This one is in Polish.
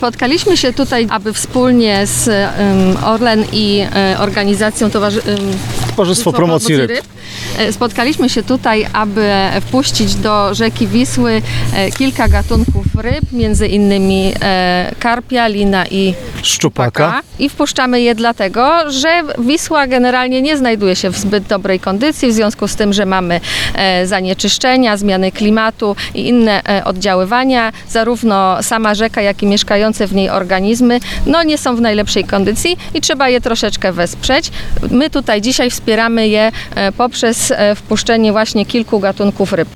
Spotkaliśmy się tutaj, aby wspólnie z Orlen i organizacją Towarzystwo Promocji Ryb. Spotkaliśmy się tutaj, aby wpuścić do rzeki Wisły kilka gatunków ryb, między innymi karpia, lina i Szczupaka. I wpuszczamy je dlatego, że Wisła generalnie nie znajduje się w zbyt dobrej kondycji, w związku z tym, że mamy zanieczyszczenia, zmiany klimatu i inne oddziaływania. Zarówno sama rzeka, jak i mieszkające w niej organizmy nie są w najlepszej kondycji i trzeba je troszeczkę wesprzeć. My tutaj dzisiaj wspieramy je poprzez wpuszczenie właśnie kilku gatunków ryb.